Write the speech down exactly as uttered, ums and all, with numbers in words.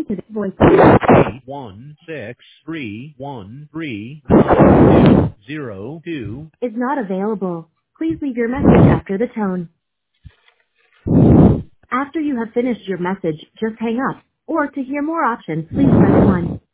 to the voicemail. eight one six three one three nine two zero two Is not available. Please leave your message after the tone. After you have finished your message, just hang up. Or to hear more options, please press one.